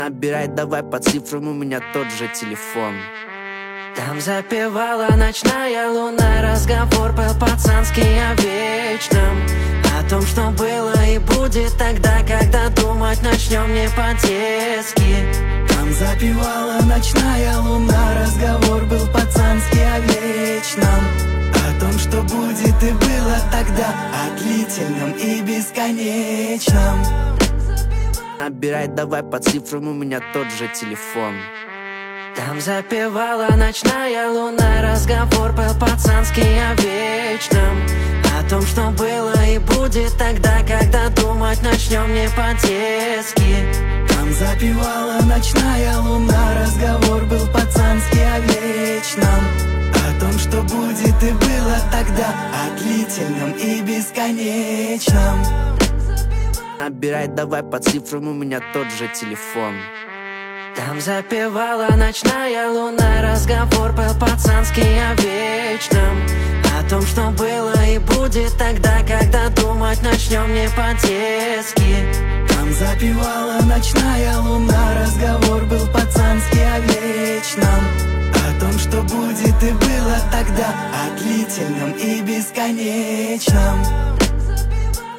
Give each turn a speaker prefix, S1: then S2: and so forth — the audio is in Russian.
S1: Набирай давай по цифрам, у меня тот же телефон.
S2: Там запевала ночная луна, разговор был пацанский о вечном, о том, что было и будет тогда, когда думать начнем не по-детски.
S3: Там запевала ночная луна, разговор был пацанский о вечном, о том, что будет и было тогда, о длительном и бесконечном.
S1: Набирай давай по цифрам, у меня тот же телефон.
S2: Там запевала ночная луна, разговор был пацанский о вечном, о том, что было и будет тогда, когда думать начнем не по-детски.
S3: Там запевала ночная луна, разговор был пацанский о вечном, о том, что будет и было тогда, о длительном и бесконечном.
S1: Набирай давай по цифрам, у меня тот же телефон.
S2: Там запевала ночная луна, разговор был пацанский о вечном, о том, что было и будет тогда, когда думать начнем не по-детски.
S3: Там запевала ночная луна, разговор был пацанский о вечном, о том, что будет и было тогда, о длительном и бесконечном.